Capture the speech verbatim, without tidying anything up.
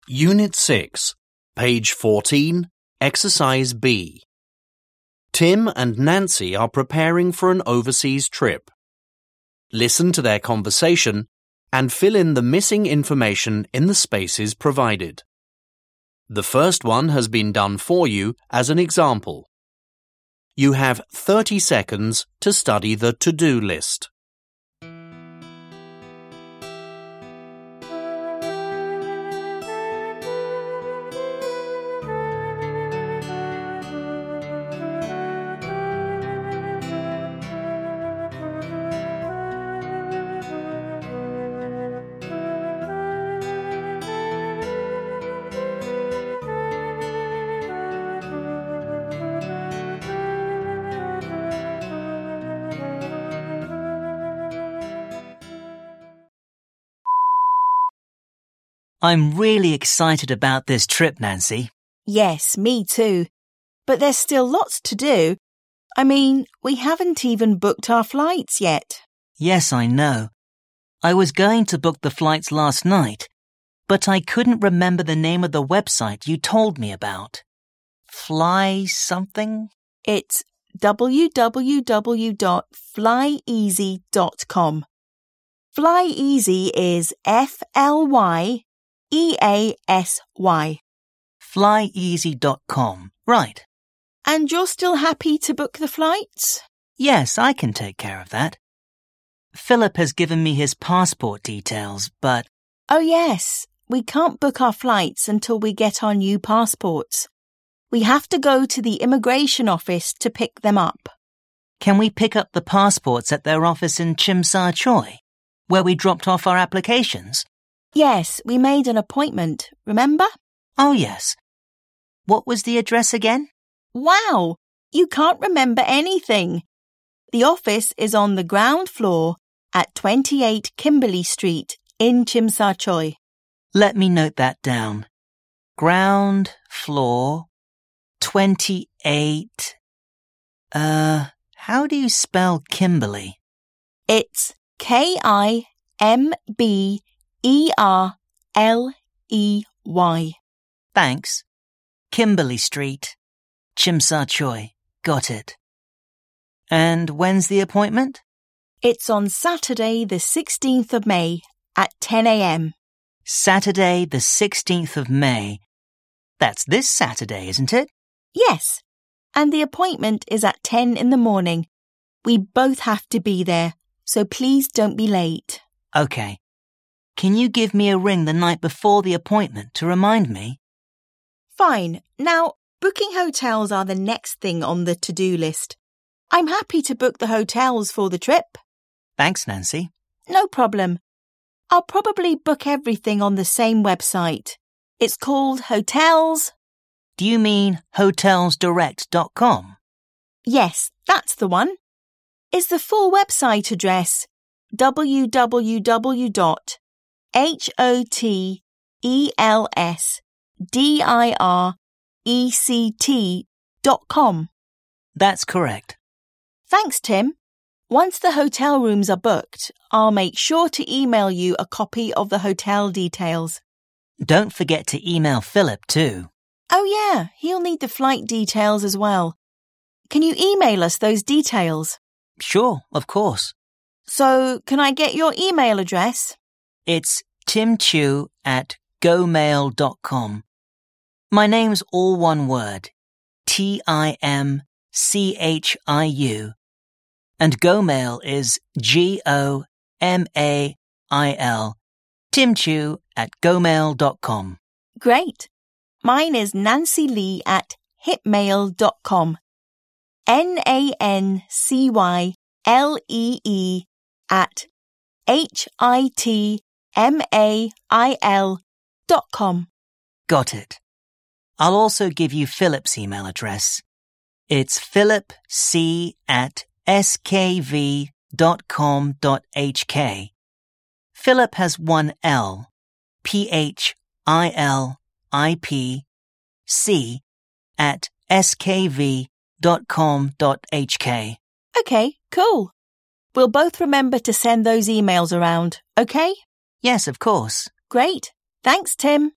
Unit six, page fourteen, Exercise B. Tim and Nancy are preparing for an overseas trip. Listen to their conversation and fill in the missing information in the spaces provided. The first one has been done for you as an example. You have thirty seconds to study the to-do list. I'm really excited about this trip, Nancy. Yes, me too. But there's still lots to do. I mean, we haven't even booked our flights yet. Yes, I know. I was going to book the flights last night, but I couldn't remember the name of the website you told me about. Fly something? It's w w w dot fly easy dot com. FlyEasy is F L Y E A S Y. fly easy dot com. Right. And you're still happy to book the flights? Yes, I can take care of that. Philip has given me his passport details, but... Oh yes, we can't book our flights until we get our new passports. We have to go to the immigration office to pick them up. Can we pick up the passports at their office in Tsim Sha Tsui, where we dropped off our applications? Yes, we made an appointment, remember? Oh, yes. What was the address again? Wow, you can't remember anything. The office is on the ground floor at twenty-eight Kimberley Street in Tsim Sha Tsui. Let me note that down. Ground floor, twenty-eight. Uh, how do you spell Kimberley? It's K I M B E R L E Y. Thanks. Kimberley Street, Tsim Sha Tsui. Got it. And when's the appointment? It's on Saturday the sixteenth of May at ten a.m. Saturday the sixteenth of May. That's this Saturday, isn't it? Yes, and the appointment is at ten in the morning. We both have to be there, so please don't be late. Okay. Can you give me a ring the night before the appointment to remind me? Fine. Now, booking hotels are the next thing on the to-do list. I'm happy to book the hotels for the trip. Thanks, Nancy. No problem. I'll probably book everything on the same website. It's called Hotels. Do you mean hotels direct dot com? Yes, that's the one. Is the full website address w w w dot hotels direct dot com? That's correct. Thanks, Tim. Once the hotel rooms are booked, I'll make sure to email you a copy of the hotel details. Don't forget to email Philip too. Oh yeah, he'll need the flight details as well. Can you email us those details? Sure, of course. So, can I get your email address? It's timchu at gomail dot com. My name's all one word. T I M C H I U. And Gomail is G O M A I L. Timchu at gomail dot com. Great. Mine is Nancy Lee at hitmail dot com. N A N C Y L E E at H I T M A I L dot com. Got it. I'll also give you Philip's email address. It's philipc at skv dot com dot h k. Philip has one L. P H I L I P C at skv dot com dot h k. Okay, cool. We'll both remember to send those emails around, okay? Yes, of course. Great. Thanks, Tim.